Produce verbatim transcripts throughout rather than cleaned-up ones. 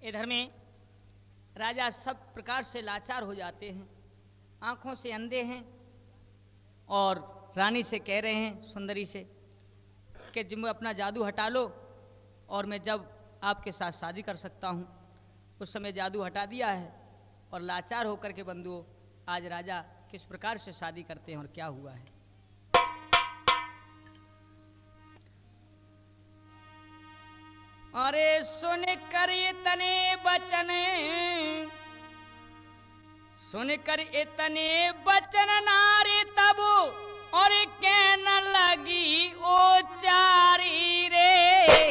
इधर में राजा सब प्रकार से लाचार हो जाते हैं, आंखों से अंधे हैं और रानी से कह रहे हैं, सुंदरी से, कि तुम अपना जादू हटा लो और मैं जब आपके साथ शादी कर सकता हूँ। उस समय जादू हटा दिया है और लाचार होकर के बंधुओं आज राजा किस प्रकार से शादी करते हैं और क्या हुआ है। अरे सुन कर इतने बचन, सुन कर इतने बचन नारी तब और कहने लगी ओ चारी रे।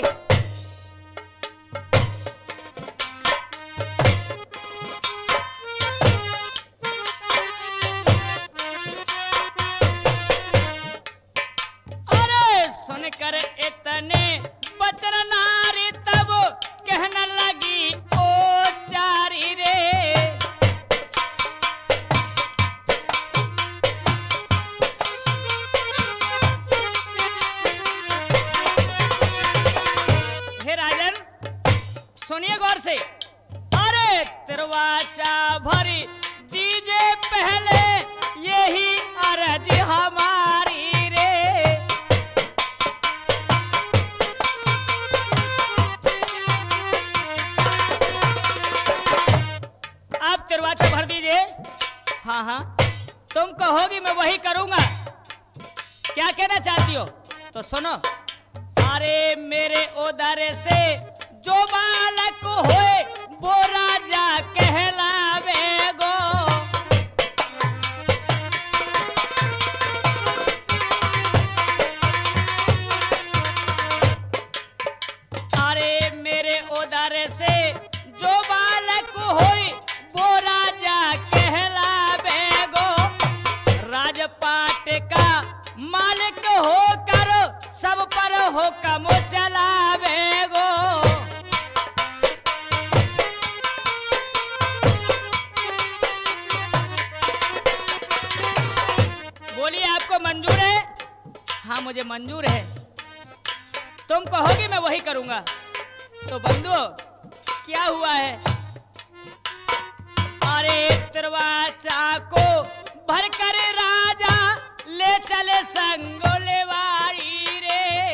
अरे सुन कर इतने बचन नारी तब कहने लगी ओ चारी रे। सुनिए गौर से, अरे तिरवाचा भरी दीजे पहले यही अर्ज हमारी रे। आप तिरवाचा भर दीजिए। हाँ हाँ तुम कहोगी मैं वही करूंगा। क्या कहना चाहती हो तो सुनो। अरे मेरे उदर से जो बालक होए वो राजा कहलावे गो। अरे मेरे उदर से जो बालक होए वो राजा कहलावे गो। राजपाट का मालिक होकर सब पर हुक्म चलावे गो। आपको मंजूर है? हाँ मुझे मंजूर है। तुम कहोगे मैं वही करूंगा। तो बंधुओं क्या हुआ है? अरे तिरवाचा को भरकर राजा ले चले संगोलेवारी रे।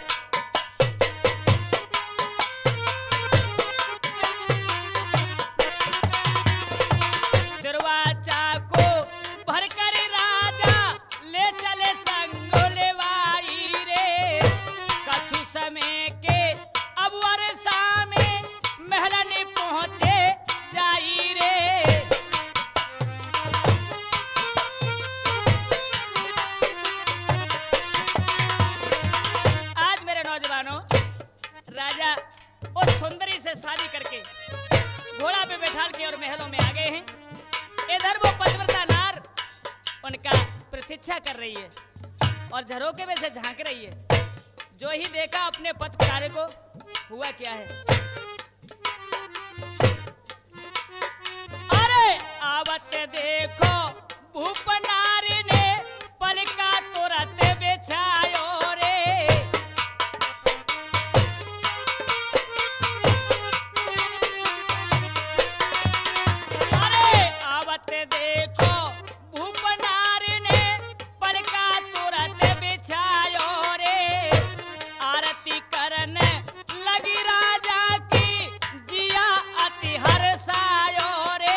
तिरवाचा को भरकर राजा ले चले संगोलेवारी रे। कछु समय के अब वर्षा में महलन पहुंचे जाई रे। आज मेरे नौजवानों राजा उस सुंदरी से शादी करके घोड़ा पे बैठाल के और महलों में आ गए हैं। इधर वो पतिव्रता नार उनका प्रतीक्षा कर रही है और झरोके में से झांक रही है। जो ही देखा अपने पति प्यारे को, हुआ क्या है? अरे आवत देखो भूप नारी ने पलका तुरंत बिछायो रे। अरे आवत देखो भूप नारी ने पलका तुरंत बिछायो रे। आरती करने लगी राजा की जिया अति हर्षायो रे।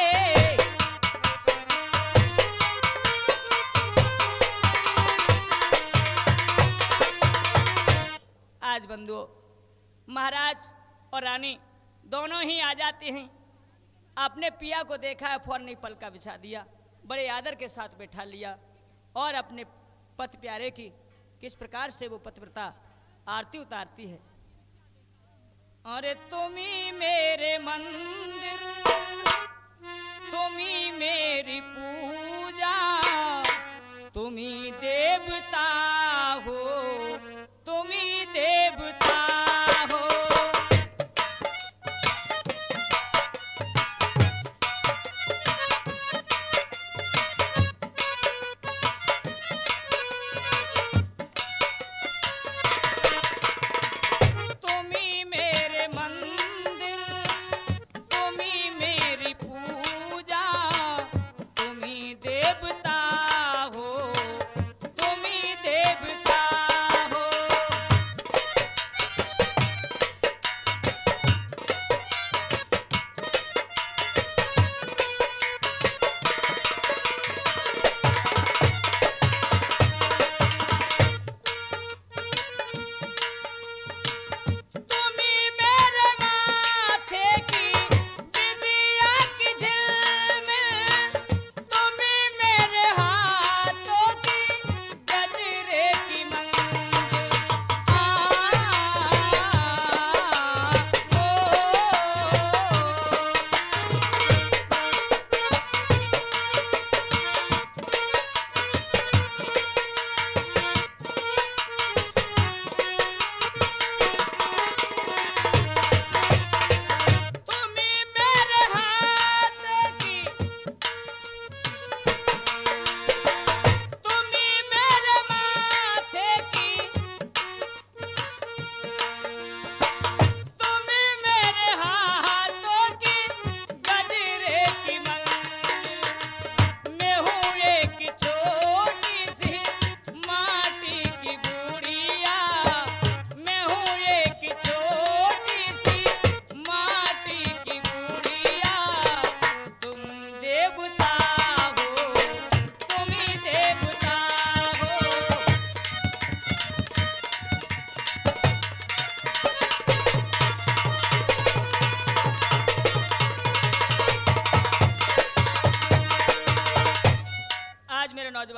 आज बंधुओं महाराज और रानी दोनों ही आ जाते हैं। अपने पिया को देखा है, फौरन ही पलका बिछा दिया, बड़े आदर के साथ बैठा लिया और अपने पति प्यारे की किस प्रकार से वो पतिव्रता आरती उतारती है। अरे तुम्ही मेरे मंदिर, तुम्ही मेरी पूजा, तुम्ही देवता हो, तुम्ही देवता हो।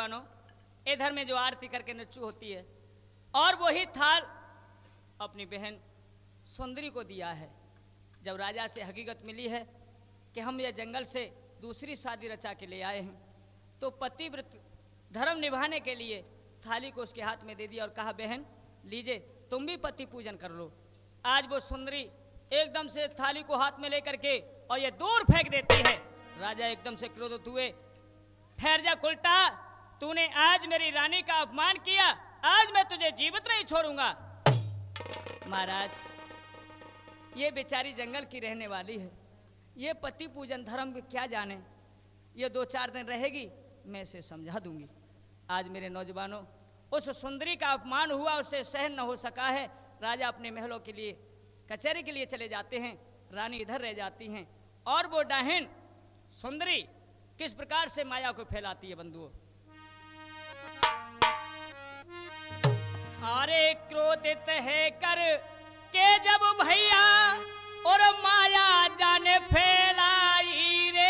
नौजवानों, इधर में जो आरती करके नच्चू होती है और वही थाल अपनी बहन सुंदरी को दिया है। जब राजा से हकीकत मिली है कि हम यह जंगल से दूसरी शादी रचा के ले आए हैं, तो पतिव्रत धर्म निभाने के लिए थाली को उसके हाथ में दे दिया और कहा, बहन लीजिए तुम भी पति पूजन कर लो। आज वो सुंदरी एकदम से थाली को हाथ में लेकर के और ये दूर फेंक देती है। राजा एकदम से क्रोधित हुए, ठहर जा कुलटा, तूने आज मेरी रानी का अपमान किया, आज मैं तुझे जीवित नहीं छोड़ूंगा। महाराज, ये बेचारी जंगल की रहने वाली है, ये पति पूजन धर्म क्या जाने, ये दो चार दिन रहेगी, मैं इसे समझा दूंगी। आज मेरे नौजवानों, उस सुंदरी का अपमान हुआ, उससे सहन न हो सका है। राजा अपने महलों के लिए कचहरी के लिए चले जाते हैं, रानी इधर रह जाती हैं और वो डाहिन सुंदरी किस प्रकार से माया को फैलाती है बंधुओं। अरे क्रोधित है कर के जब भैया और माया जाने फैलाई रे,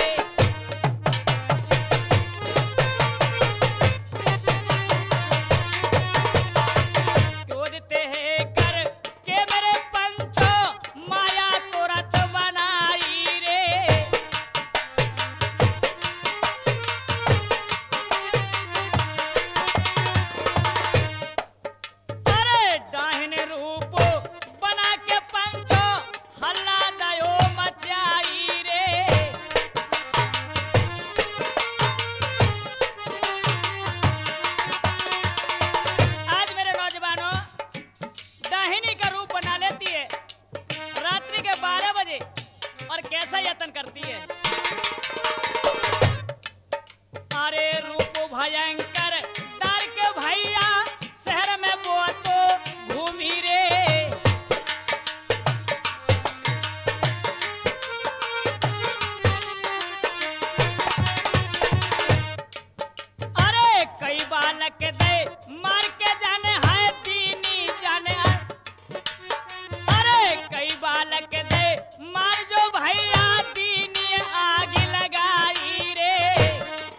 क्रोधित है कर के मेरे पंचो माया को रत बनाई रे। अरे डाहिन रूप बना के पंचो हल्ला दयो मचाई रे। आज मेरे नौजवानों, डाहिनी का रूप बना लेती है रात्रि के बारह बजे और कैसा यत्न करती है। अरे रूप भयंकर डर के भैया शहर में वो तो घूमी रे। अरे कई बालक दे मार के जाने है दीनी जाने है। अरे कई बालक दे मार जो भैया दीनी आग लगाई रे।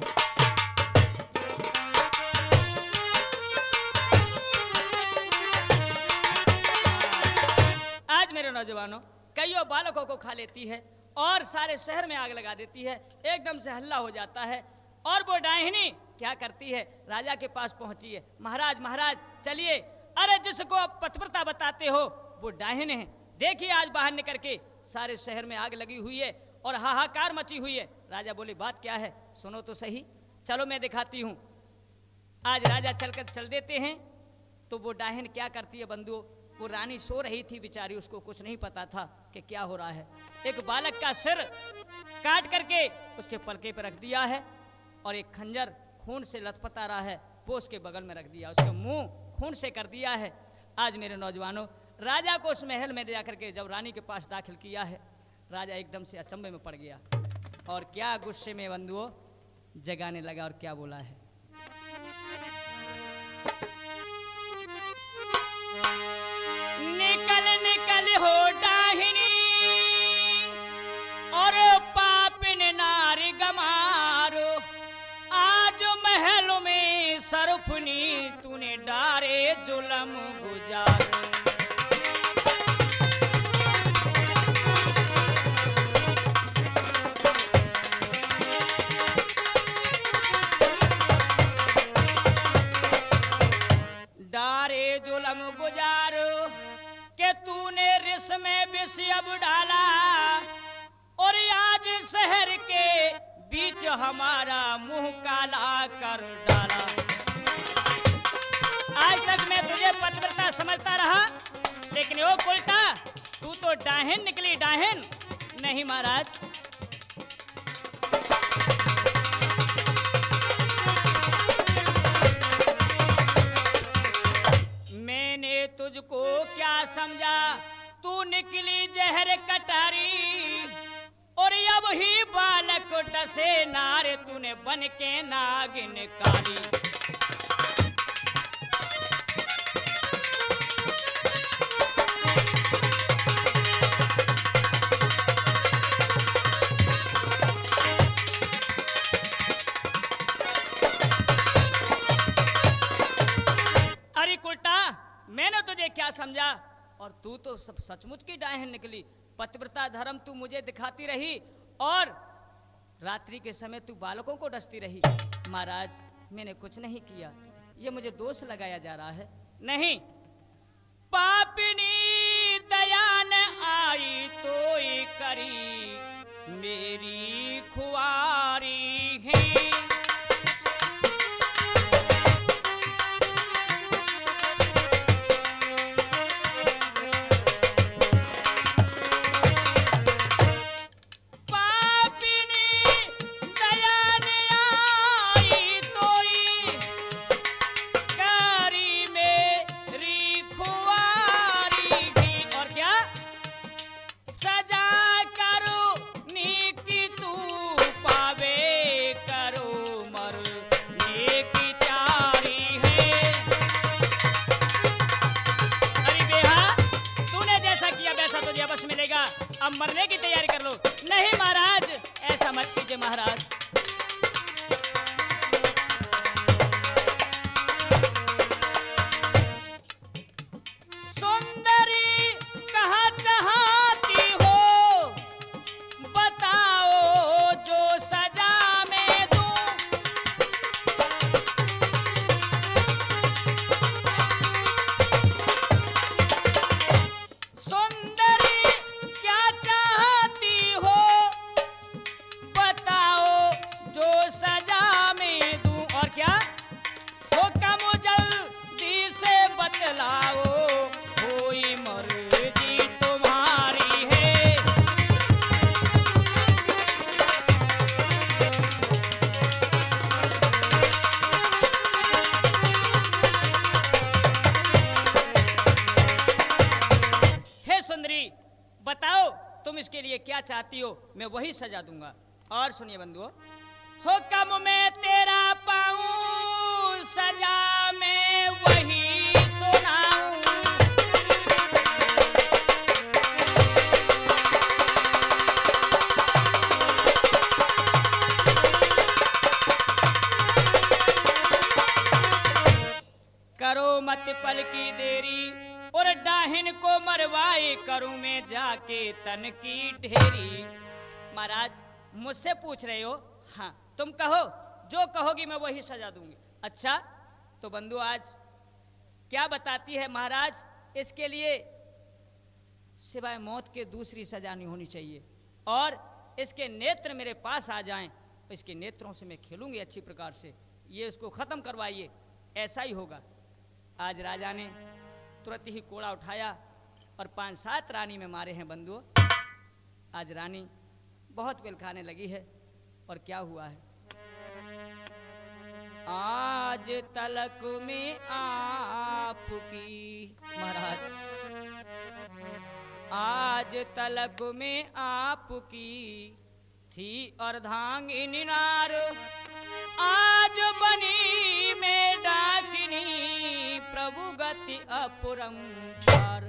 आज मेरे नौजवानों, कईयों बालकों को खा लेती है और सारे शहर में आग लगा देती है, एकदम से हल्ला हो जाता है। और वो डाहिनी क्या करती है, राजा के पास पहुंची है, महाराज महाराज चलिए, अरे जिसको आप पतिव्रता बताते हो वो डाहिन है, देखिए आज बाहर निकल के सारे शहर में आग लगी हुई है और हाहाकार मची हुई है। राजा बोले, बात क्या है, सुनो तो सही, चलो मैं दिखाती हूँ। आज राजा चलकर चल देते हैं तो वो डाहिन क्या करती है बंधुओं, वो रानी सो रही थी बेचारी, उसको कुछ नहीं पता था कि क्या हो रहा है। एक बालक का सिर काट करके उसके पलके पर रख दिया है और एक खंजर खून से लथपथा रहा है वो उसके बगल में रख दिया, उसका मुंह खून से कर दिया है। आज मेरे नौजवानों, राजा को उस महल में ले जाकर के जब रानी के पास दाखिल किया है, राजा एकदम से अचंभे में पड़ गया और क्या गुस्से में बंधुओं जगाने लगा और क्या बोला है। निकल निकल हो डाहिनी और पापिन नारी गमारो, आज महल में सरफनी तूने डारे जुलम गुजारो। डारे जुलम गुजारो के तूने रिस में विष अब डाला और आज शहर के बीच हमारा मुंह काला कर डाला। आज तक मैं तुझे पतिव्रता समझता रहा, लेकिन ओ उल्टा तू तो डाहिन निकली डाहिन। नहीं महाराज, मैंने तुझको क्या समझा, तू निकली जहर कटारी और अब ही बालक डसे नारे तूने बन के नागिन काली। सचमुच की डायन निकली। पतिव्रता धर्म तू मुझे दिखाती रही और रात्रि के समय तू बालकों को डसती रही। महाराज मैंने कुछ नहीं किया, ये मुझे दोष लगाया जा रहा है। नहीं, पापिनी दया न आई तो करी मेरी खुआरी है। अब मरने की तैयारी कर लो। नहीं महाराज, ऐसा मत कीजिए महाराज। सुंदरी कहाँ चाहती हो, बताओ जो सजा मैं दूं। सुंदरी बताओ तुम इसके लिए क्या चाहती हो, मैं वही सजा दूंगा। और सुनिए बंधुओं, हुक्म में तेरा पाऊं, सजा में वही सुनाऊं। करो मत पल की देरी और डाहिन को मरवाए करूं मैं जाके तन की ढेरी। महाराज मुझसे पूछ रहे हो? हाँ, तुम कहो, जो कहोगी मैं वही सजा दूंगी। अच्छा तो बंधु आज क्या बताती है महाराज? इसके लिए सिवाय मौत के दूसरी सजा नहीं होनी चाहिए और इसके नेत्र मेरे पास आ जाएं, इसके नेत्रों से मैं खेलूंगी अच्छी प्रकार से, ये इसको खत्म करवाइए। ऐसा ही होगा। आज राजा ने तुरंत ही कोड़ा उठाया और पांच सात रानी में मारे हैं बंधुओं। आज रानी बहुत पिल खाने लगी है और क्या हुआ है? आज तलक में आपकी महाराज, आज तलक में आपकी थी अर्धांगिनी नार, आज बनी में डाकिनी प्रभु गति अपरंपार।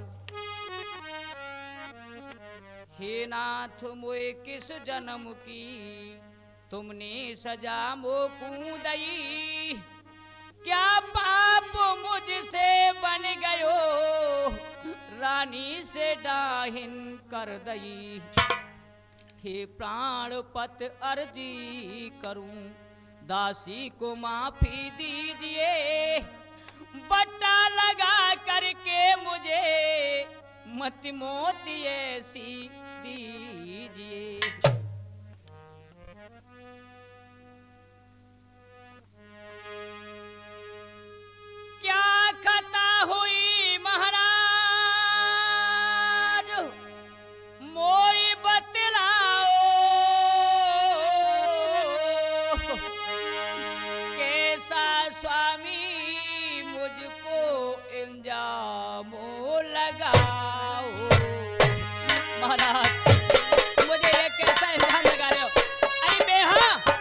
हे नाथ मोए किस जन्म की तुमने सजा मोकू दई, क्या पाप मुझसे बन गयो रानी से डाहिन कर दई। हे प्राणपत अर्जी करूं दासी को माफी दीजिए, बट्टा लगा करके मुझे मत मोती ऐसी दीजिए। क्या खता हुई महाराज मोई बतलाओ, कैसा स्वामी मुझको इंजामो लगाओ। महाराज मुझे ये कैसा इंजाम लगा रहे हो? अरे बेहा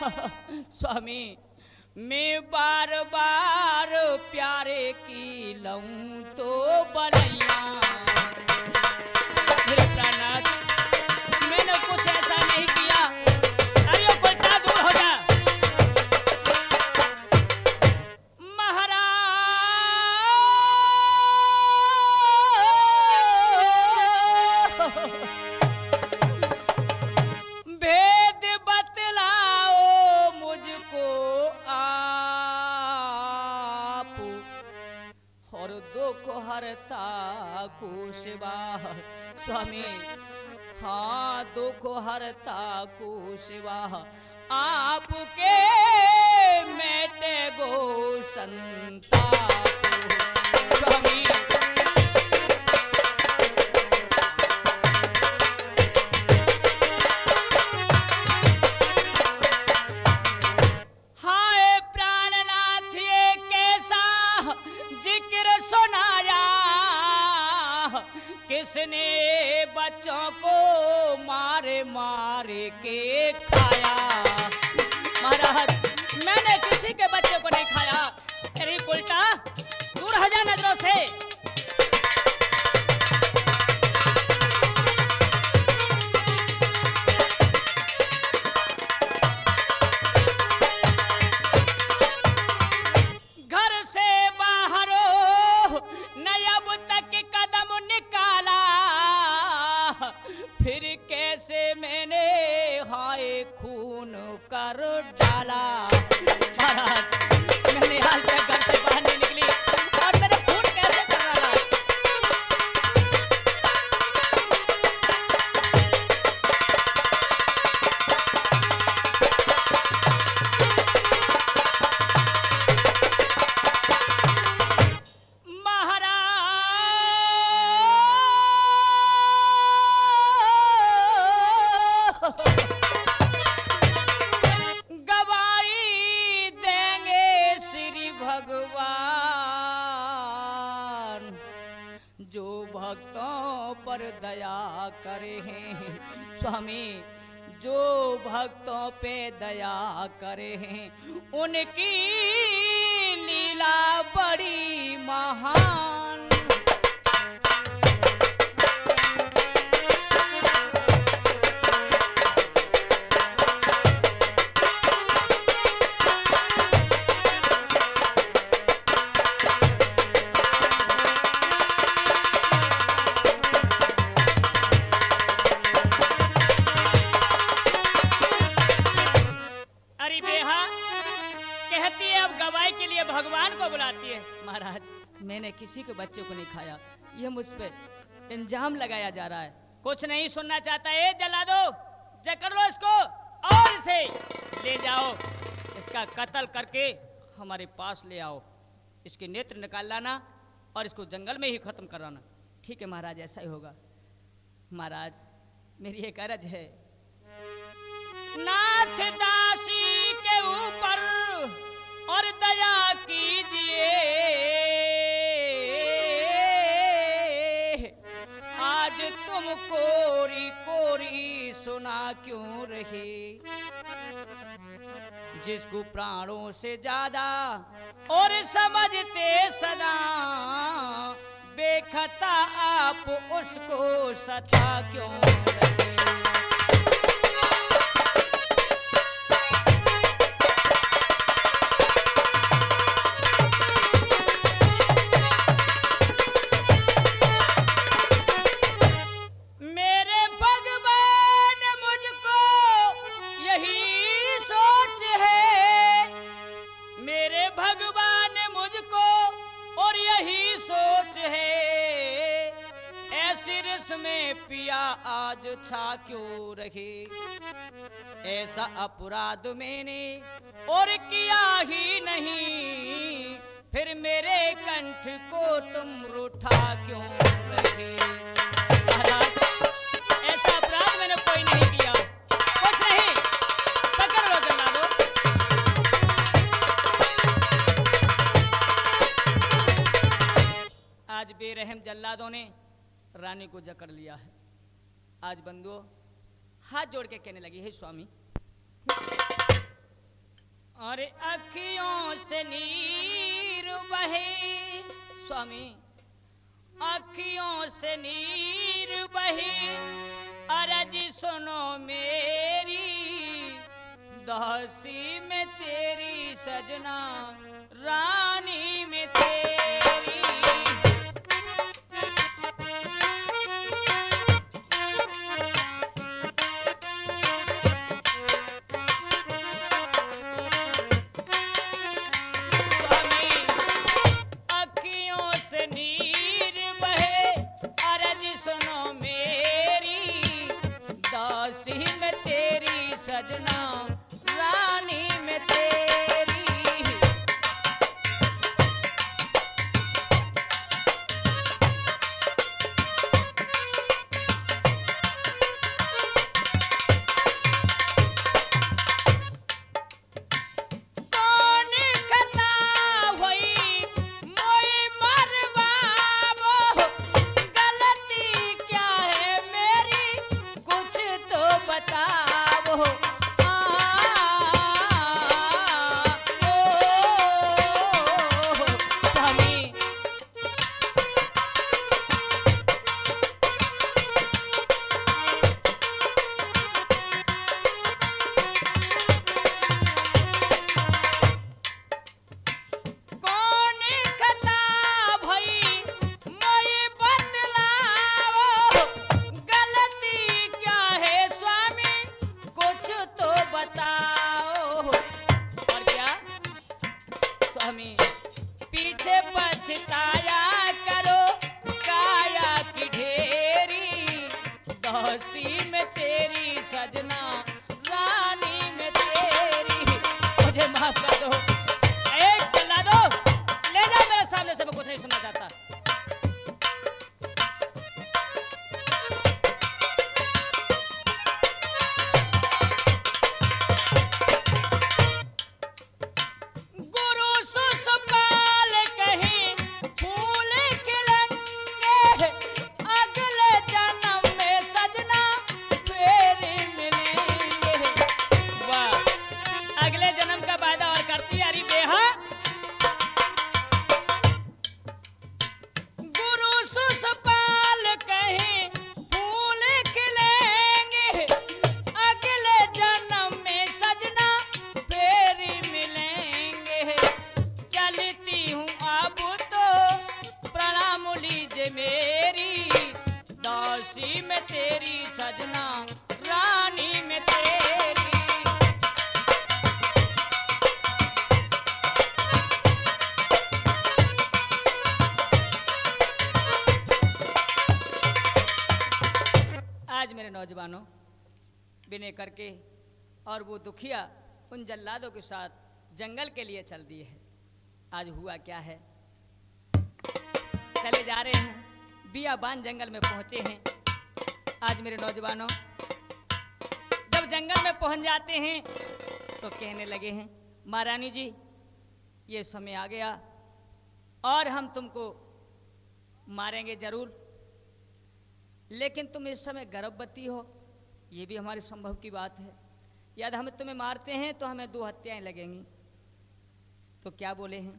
स्वामी मैं बार बार प्यारे की लऊं तो बलैया। मेरे प्राणनाथ, मैंने कुछ ऐसा नहीं किया। अरे उल्टा दूर हो जा महाराज। भेद बतलाओ मुझको आप, और दुख हरता को शिवा। स्वामी हाँ, दुख हरता को शिवा आपके मेटे गो संताप। स्वामी हाय प्राणनाथ, ये कैसा जिक्र सुनाया, किसने बच्चों को मारे मारे के खाया। महाराज मैंने किसी के बच्चे को नहीं खाया। अरे उल्टा दूर हो जा नजरों से। घर से बाहर न अब तक कदम निकाला, फिर कैसे मैंने हाय खून कर डाला। महाराज मैंने आज तक घर से बाहर नहीं निकली और मैंने खून कैसे कर डाला। गवाही देंगे श्री भगवान, जो भक्तों पर दया करे हैं। स्वामी जो भक्तों पे दया करे हैं, उनकी लीला बड़ी महान। भगवान को बुलाती है। महाराज मैंने किसी के बच्चे को नहीं खाया, ये मुझ पे इंजाम लगाया जा रहा है। कुछ नहीं सुनना चाहता है, जला दो, जकड़ लो इसको और इसे ले जाओ, इसका कत्ल करके हमारे पास ले आओ, इसके नेत्र निकाल लाना और इसको जंगल में ही खत्म कराना। ठीक है महाराज, ऐसा ही होगा। महाराज मेरी एक अर्ज है, नाथ दासी के ऊपर और दया कीजिए, आज तुम कोरी कोरी सुना क्यों रहे। जिसको प्राणों से ज्यादा और समझते सदा, बेखता आप उसको सता क्यों रहे। आज छा क्यों रहे, ऐसा अपराध मैंने और किया ही नहीं, फिर मेरे कंठ को तुम रूठा क्यों रहे। महाराज ऐसा अपराध मैंने कोई नहीं किया, कुछ नहीं, पकड़ लो जल्लादो। आज बेरहम जल्लादों ने रानी को जकड़ लिया है। आज बंधुओं हाथ जोड़ के कहने लगी, हे स्वामी अरे अखियों से नीर बहे स्वामी, अखियों से नीर बहे, अरज सुनो मेरी, दासी में तेरी सजना, रानी में तेरी। सजना रानी में तेरी। पीछे पछताया करो काया की ढेरी, दासी में तेरी सजना, रानी में तेरी। मुझे माफ कर दो, एक चला दो, ले जाओ मेरे सामने से, मैं कुछ नहीं सुनना चाहता। मेरी दासी में तेरी सजना, रानी में तेरी। आज मेरे नौजवानों विनय करके और वो दुखिया उन जल्लादों के साथ जंगल के लिए चल दिए है। आज हुआ क्या है, चले जा रहे हैं, बियाबान जंगल में पहुंचे हैं। आज मेरे नौजवानों जब जंगल में पहुंच जाते हैं तो कहने लगे हैं, महारानी जी ये समय आ गया और हम तुमको मारेंगे जरूर, लेकिन तुम इस समय गर्भवती हो, ये भी हमारे संभव की बात है। यदि हम तुम्हें मारते हैं तो हमें दो हत्याएं लगेंगी। तो क्या बोले हैं,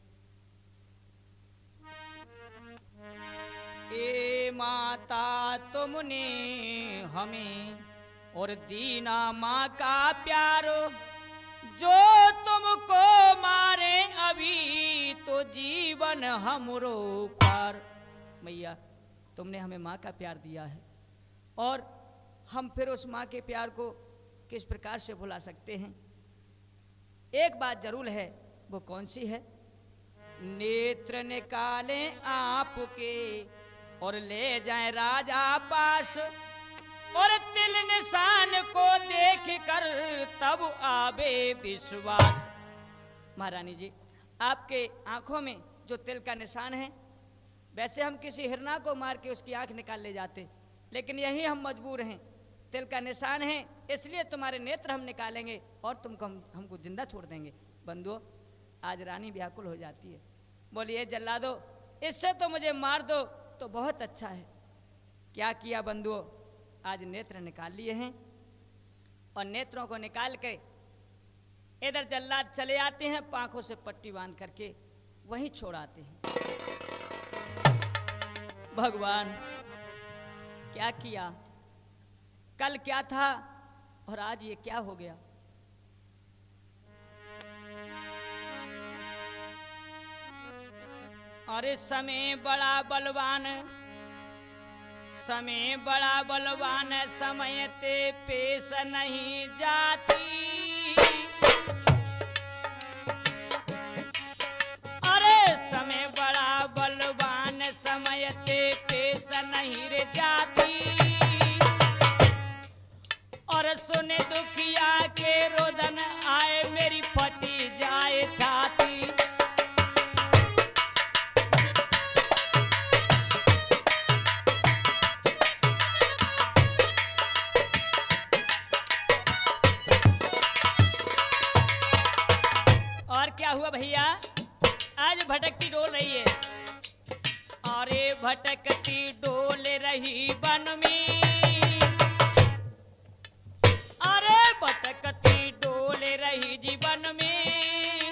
ए माता तुमने हमें और दीना माँ का प्यारो, जो तुमको मारे अभी तो जीवन हमरो पार। मैया तुमने हमें माँ का प्यार दिया है और हम फिर उस माँ के प्यार को किस प्रकार से भुला सकते हैं। एक बात जरूर है, वो कौन सी है, नेत्र निकालें आपके और ले जाएं राजा पास, और तिल निशान को देख कर तब आवे विश्वास। महारानी जी आपके आंखों में जो तिल का निशान है, वैसे हम किसी हिरना को मार के उसकी आंख निकाल ले जाते, लेकिन यही हम मजबूर हैं, तिल का निशान है इसलिए तुम्हारे नेत्र हम निकालेंगे और तुमको हम हमको जिंदा छोड़ देंगे। बंधुओं आज रानी व्याकुल हो जाती है, बोलिए जल्लादो इससे तो मुझे मार दो तो बहुत अच्छा है। क्या किया बंधुओं, आज नेत्र निकाल लिए हैं और नेत्रों को निकाल के इधर जल्लाद चले आते हैं, पांखों से पट्टी बांध करके वहीं छोड़ आते हैं। भगवान क्या किया, कल क्या था और आज ये क्या हो गया। अरे समय बड़ा बलवान, समय बड़ा बलवान, समय ते पेश नहीं जाती। अरे समय बड़ा बलवान, समय ते पेश नहीं रे जाती। और सुने दुखिया के रोदन आए, मेरी फटी जाए छाती। क्या हुआ भैया, आज भटकती डोल रही है। अरे भटकती डोल रही वन में, अरे भटकती डोल रही जीवन में।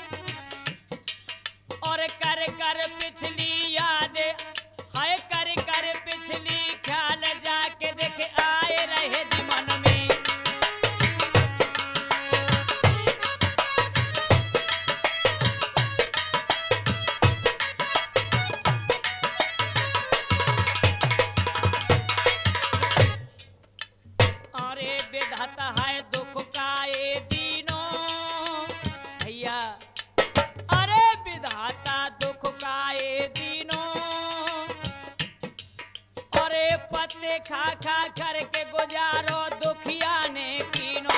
और कर कर पिछली याद, हाय कर कर पिछली ख्याल, जाके देख आए रहे जी मन में। खा खा करके गुजारो दुखिया ने कीनो।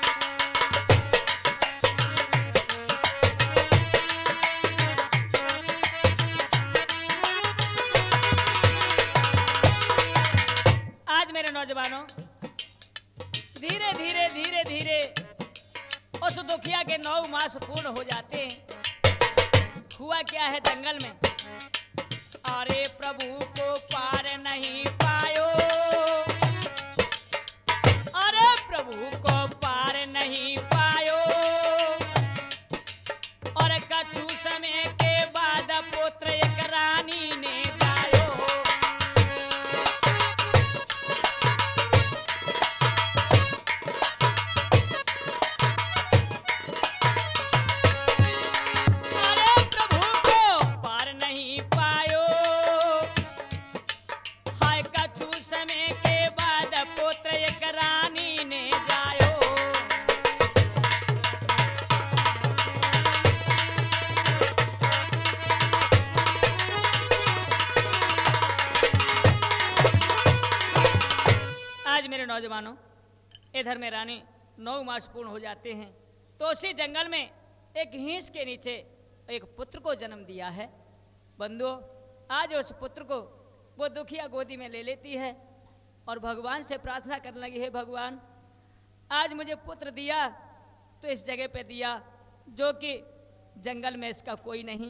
आज मेरे नौजवानों, धीरे धीरे धीरे धीरे उस दुखिया के नौ मास पूर्ण हो जाते हैं। हुआ क्या है जंगल में, अरे प्रभु को पार नहीं पायो, अरे प्रभु को पार नहीं पायो। और कछु समय के बाद पुत्र एक रानी ने जायो। अरे प्रभु को पार नहीं पायो, हाय कछु समय के बाद पुत्र एक रानी ने जायो। आज मेरे नौजवानों, इधर में रानी नौ मास पूर्ण हो जाते हैं तो उसी जंगल में एक हिंस के नीचे एक पुत्र को जन्म दिया है। बंधुओं, आज उस पुत्र को वो दुखिया गोदी में ले लेती है और भगवान से प्रार्थना करने लगी, है भगवान आज मुझे पुत्र दिया तो इस जगह पे दिया जो कि जंगल में इसका कोई नहीं।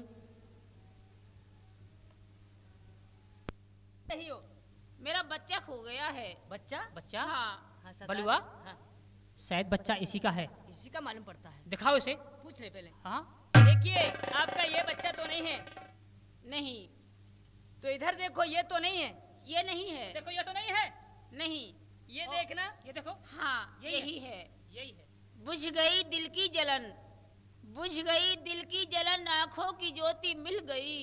सही हो, मेरा बच्चा खो गया है। बच्चा बच्चा हाँ, हाँ, सरदार। बलुआ हाँ, शायद बच्चा इसी का है, इसी का मालूम पड़ता है। दिखाओ इसे। पूछ ले पहले। हाँ देखिए आपका ये बच्चा तो नहीं है, नहीं तो इधर देखो ये तो नहीं है, ये नहीं है, देखो ये तो नहीं है, नहीं ये ओ, देखना, ये देखो हाँ यही यही है। यही है। बुझ गई दिल की जलन, बुझ गई दिल की जलन, आंखों की ज्योति मिल गई।